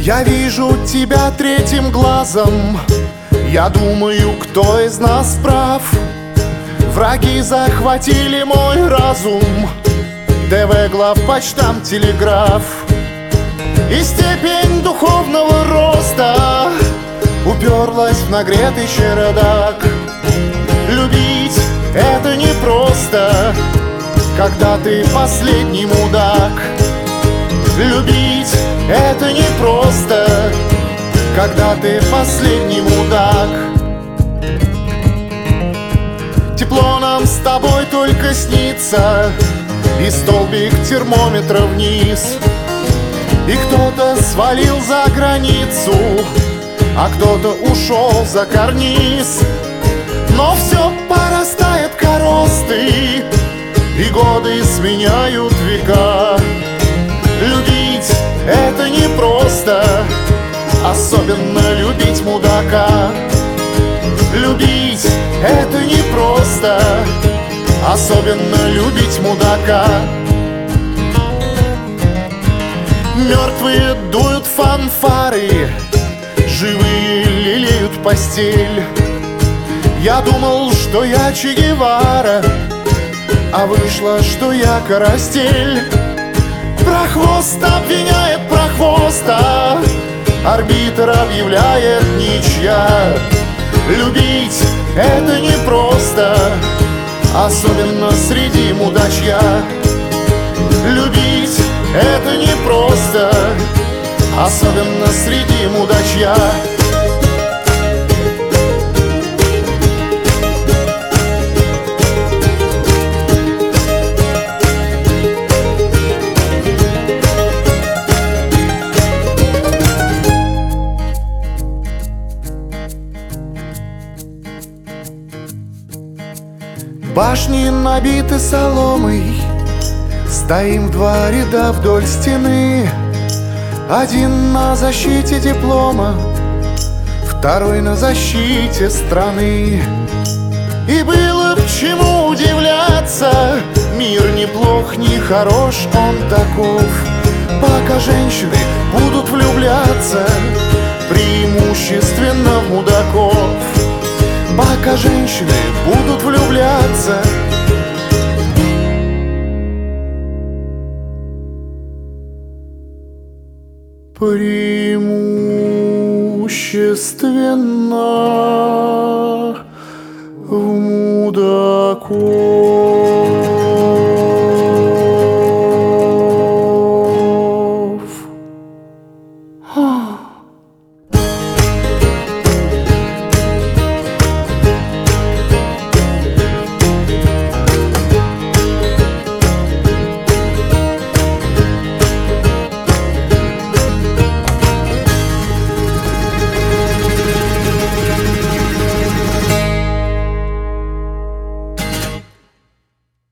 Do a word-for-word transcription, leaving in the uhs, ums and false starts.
Я вижу тебя третьим глазом. Я думаю, кто из нас прав. Враги захватили мой разум. ТВ, главпочтамт, телеграф. И степень духовного роста уперлась в нагретый чердак. Любить — это непросто, когда ты последний мудак. Любить — это непросто, когда ты последний мудак. Тепло нам с тобой только снится, и столбик термометра вниз. И кто-то свалил за границу, а кто-то ушел за карниз. Но все порастает коростой, и годы сменяют века. Любить — это непросто, особенно любить мудака. Любить — это непросто, особенно любить мудака. Мертвые дуют фанфары, живые лелеют постель. Я думал, что я Че Гевара, а вышло, что я Карастель. Прохвост обвиняет прохвоста, арбитр объявляет ничья. Любить — это непросто, особенно среди мудачья. Любить — это непросто, особенно среди мудачья. Башни набиты соломой, стоим в два ряда вдоль стены. Один на защите диплома, второй на защите страны. И было к чему удивляться, мир не плох, не хорош, он таков. Пока женщины будут влюбляться, преимущественно в мудаков. Пока женщины будут влюбляться, преимущественно в мудаков.